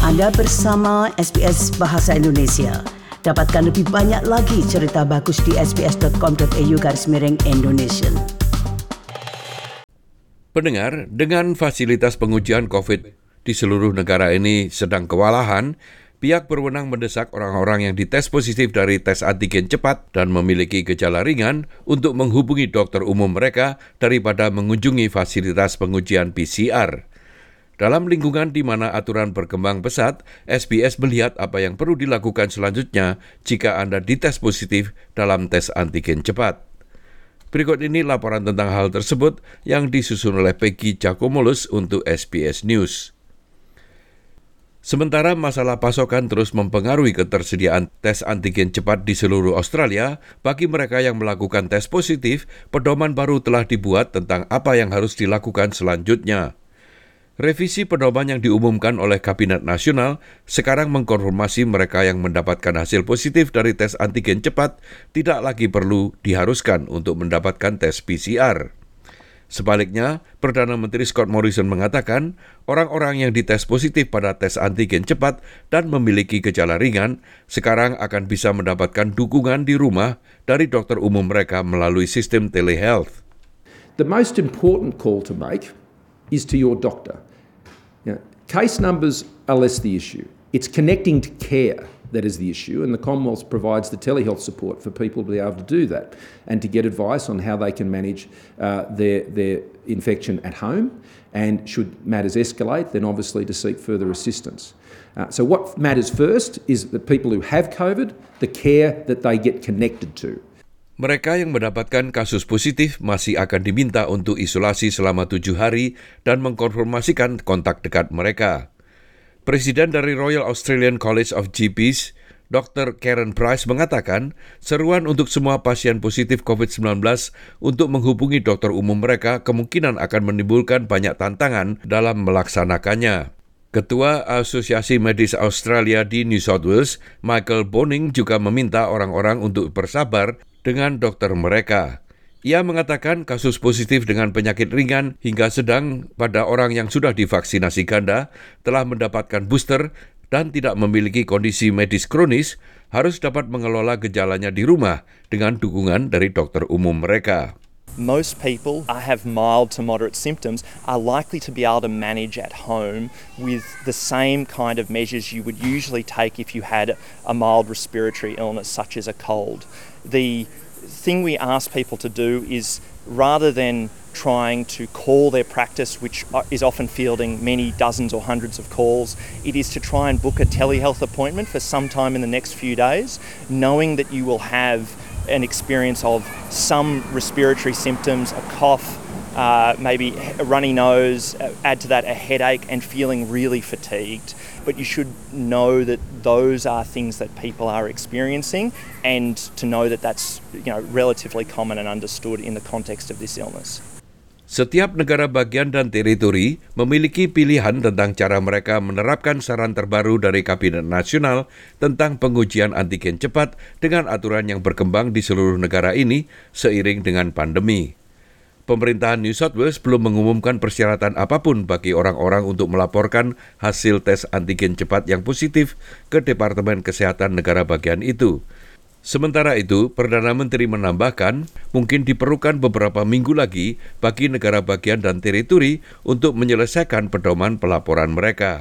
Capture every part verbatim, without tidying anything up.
Anda bersama S B S Bahasa Indonesia. Dapatkan lebih banyak lagi cerita bagus di sbs.com.au garis miring Indonesia. Pendengar, dengan fasilitas pengujian COVID di seluruh negara ini sedang kewalahan, pihak berwenang mendesak orang-orang yang dites positif dari tes antigen cepat dan memiliki gejala ringan untuk menghubungi dokter umum mereka daripada mengunjungi fasilitas pengujian P C R. Dalam lingkungan di mana aturan berkembang pesat, S B S melihat apa yang perlu dilakukan selanjutnya jika Anda dites positif dalam tes antigen cepat. Berikut ini laporan tentang hal tersebut yang disusun oleh Peggy Giacomolos untuk S B S News. Sementara masalah pasokan terus mempengaruhi ketersediaan tes antigen cepat di seluruh Australia, bagi mereka yang melakukan tes positif, pedoman baru telah dibuat tentang apa yang harus dilakukan selanjutnya. Revisi pedoman yang diumumkan oleh Kabinet Nasional sekarang mengkonfirmasi mereka yang mendapatkan hasil positif dari tes antigen cepat tidak lagi perlu diharuskan untuk mendapatkan tes P C R. Sebaliknya, Perdana Menteri Scott Morrison mengatakan orang-orang yang dites positif pada tes antigen cepat dan memiliki gejala ringan sekarang akan bisa mendapatkan dukungan di rumah dari dokter umum mereka melalui sistem telehealth. The most important call to make is to your doctor. You know, case numbers are less the issue. It's connecting to care that is the issue, and the Commonwealth provides the telehealth support for people to be able to do that and to get advice on how they can manage uh, their, their infection at home, and should matters escalate, then obviously to seek further assistance. Uh, so what matters first is the people who have COVID, the care that they get connected to. Mereka yang mendapatkan kasus positif masih akan diminta untuk isolasi selama tujuh hari dan mengkonfirmasikan kontak dekat mereka. Presiden dari Royal Australian College of G Ps, Doktor Karen Price mengatakan seruan untuk semua pasien positif covid sembilan belas untuk menghubungi dokter umum mereka kemungkinan akan menimbulkan banyak tantangan dalam melaksanakannya. Ketua Asosiasi Medis Australia di New South Wales, Michael Boning, juga meminta orang-orang untuk bersabar dengan dokter mereka. Ia mengatakan kasus positif dengan penyakit ringan hingga sedang pada orang yang sudah divaksinasi ganda, telah mendapatkan booster dan tidak memiliki kondisi medis kronis harus dapat mengelola gejalanya di rumah dengan dukungan dari dokter umum mereka. Most people who have mild to moderate symptoms are likely to be able to manage at home with the same kind of measures you would usually take if you had a mild respiratory illness such as a cold. The thing we ask people to do is, rather than trying to call their practice, which is often fielding many dozens or hundreds of calls, it is to try and book a telehealth appointment for some time in the next few days, knowing that you will have an experience of some respiratory symptoms, a cough, uh, maybe a runny nose, add to that a headache and feeling really fatigued. But you should know that those are things that people are experiencing, and to know that that's, you know, relatively common and understood in the context of this illness. Setiap negara bagian dan teritori memiliki pilihan tentang cara mereka menerapkan saran terbaru dari Kabinet Nasional tentang pengujian antigen cepat dengan aturan yang berkembang di seluruh negara ini seiring dengan pandemi. Pemerintahan New South Wales belum mengumumkan persyaratan apapun bagi orang-orang untuk melaporkan hasil tes antigen cepat yang positif ke Departemen Kesehatan negara bagian itu. Sementara itu, Perdana Menteri menambahkan mungkin diperlukan beberapa minggu lagi bagi negara bagian dan teritori untuk menyelesaikan pedoman pelaporan mereka.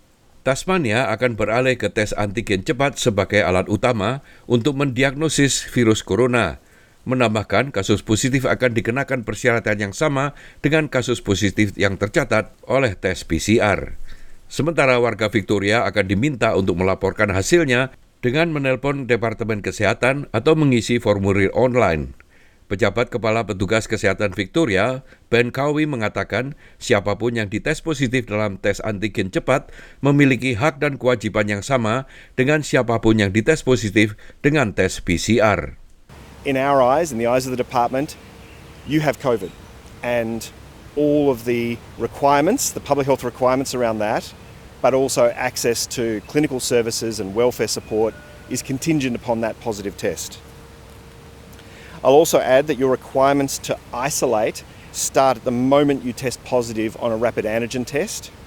Tasmania akan beralih ke tes antigen cepat sebagai alat utama untuk mendiagnosis virus corona. Menambahkan kasus positif akan dikenakan persyaratan yang sama dengan kasus positif yang tercatat oleh tes P C R. Sementara warga Victoria akan diminta untuk melaporkan hasilnya dengan menelpon Departemen Kesehatan atau mengisi formulir online. Pejabat Kepala Petugas Kesehatan Victoria, Ben Cowie, mengatakan siapapun yang dites positif dalam tes antigen cepat memiliki hak dan kewajiban yang sama dengan siapapun yang dites positif dengan tes P C R. In our eyes, in the eyes of the department, you have COVID, and all of the requirements, the public health requirements around that, but also access to clinical services and welfare support is contingent upon that positive test. I'll also add that your requirements to isolate start at the moment you test positive on a rapid antigen test.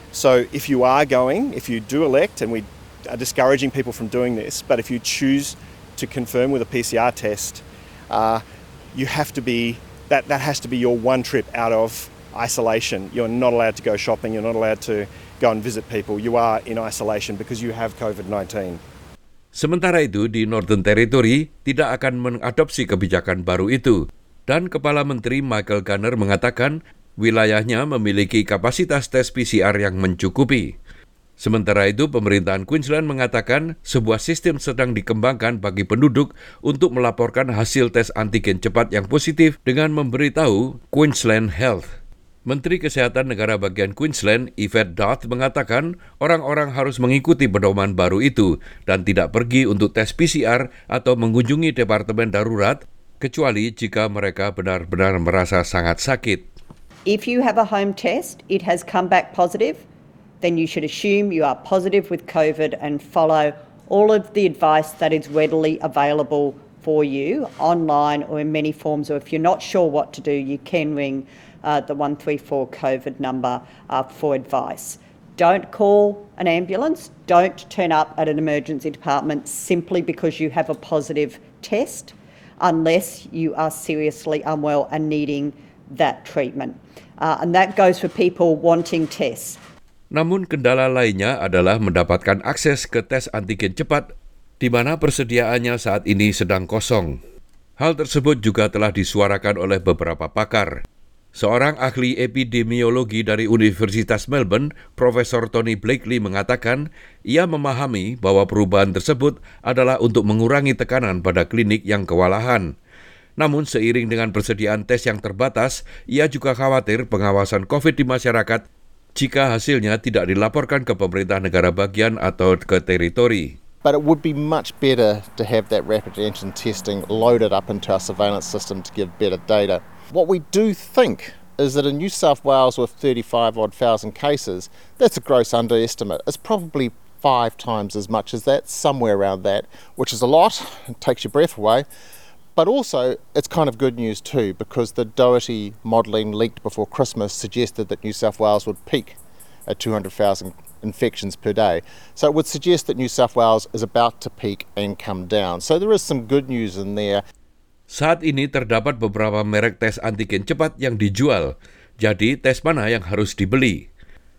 So if you are going, if you do elect, and we are discouraging people from doing this, but if you choose to confirm with a P C R test, uh, you have to be, that, that has to be your one trip out of isolation. You're not allowed to go shopping, you're not allowed to go and visit people. You are in isolation because you have covid nineteen. Sementara itu, di Northern Territory tidak akan mengadopsi kebijakan baru itu. Dan Kepala Menteri Michael Gunner mengatakan wilayahnya memiliki kapasitas tes P C R yang mencukupi. Sementara itu, pemerintahan Queensland mengatakan sebuah sistem sedang dikembangkan bagi penduduk untuk melaporkan hasil tes antigen cepat yang positif dengan memberitahu Queensland Health. Menteri Kesehatan Negara Bagian Queensland, Yvette Dodd, mengatakan orang-orang harus mengikuti pedoman baru itu dan tidak pergi untuk tes P C R atau mengunjungi departemen darurat, kecuali jika mereka benar-benar merasa sangat sakit. If you have a home test, it has come back positive, then you should assume you are positive with COVID and follow all of the advice that is readily available for you online or in many forms. Or if you're not sure what to do, you can ring uh, the one three four COVID number uh, for advice. Don't call an ambulance. Don't turn up at an emergency department simply because you have a positive test, unless you are seriously unwell and needing that treatment. Uh, and that goes for people wanting tests. Namun kendala lainnya adalah mendapatkan akses ke tes antigen cepat di mana persediaannya saat ini sedang kosong. Hal tersebut juga telah disuarakan oleh beberapa pakar. Seorang ahli epidemiologi dari Universitas Melbourne, Profesor Tony Blakely, mengatakan ia memahami bahwa perubahan tersebut adalah untuk mengurangi tekanan pada klinik yang kewalahan. Namun seiring dengan persediaan tes yang terbatas, ia juga khawatir pengawasan COVID di masyarakat jika hasilnya tidak dilaporkan ke pemerintah negara bagian atau ke teritori. But it would be much better to have that rapid antigen testing loaded up into our surveillance system to give better data. What we do think is that in New South Wales with thirty-five odd thousand cases, that's a gross underestimate. It's probably five times as much as that, somewhere around that, which is a lot, it takes your breath away. But also, it's kind of good news too, because the Doherty modelling leaked before Christmas suggested that New South Wales would peak at two hundred thousand infections per day. So it would suggest that New South Wales is about to peak and come down. So there is some good news in there. Saat ini terdapat beberapa merek tes antigen cepat yang dijual. Jadi, tes mana yang harus dibeli?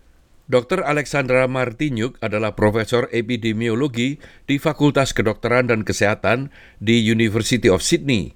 Doktor Alexandra Martinyuk adalah profesor epidemiologi di Fakultas Kedokteran dan Kesehatan di University of Sydney.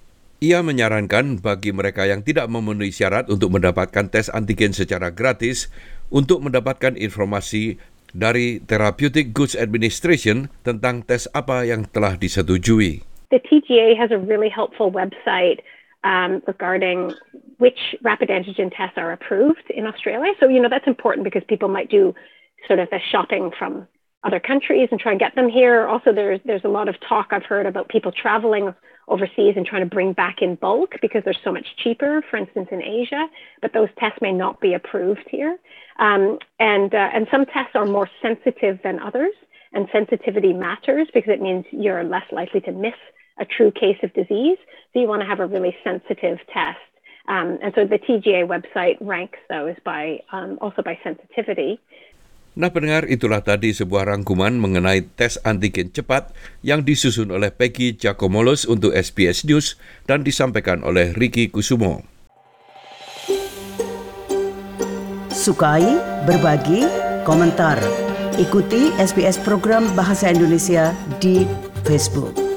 Ia menyarankan bagi mereka yang tidak memenuhi syarat untuk mendapatkan tes antigen secara gratis untuk mendapatkan informasi dari Therapeutic Goods Administration tentang tes apa yang telah disetujui. The T G A has a really helpful website Um, regarding which rapid antigen tests are approved in Australia. So, you know, that's important because people might do sort of the shopping from other countries and try and get them here. Also, there's there's a lot of talk I've heard about people traveling overseas and trying to bring back in bulk because they're so much cheaper, for instance, in Asia, but those tests may not be approved here. Um, and, uh, and some tests are more sensitive than others, and sensitivity matters because it means you're less likely to miss a true case of disease. So you want to have a really sensitive test. Um, and so the T G A website ranks those by um, also by sensitivity. Nah pendengar, itulah tadi sebuah rangkuman mengenai tes antigen cepat yang disusun oleh Peggy Giacomolos untuk S B S News dan disampaikan oleh Ricky Kusumo. Sukai, berbagi, komentar. Ikuti S B S program Bahasa Indonesia di Facebook.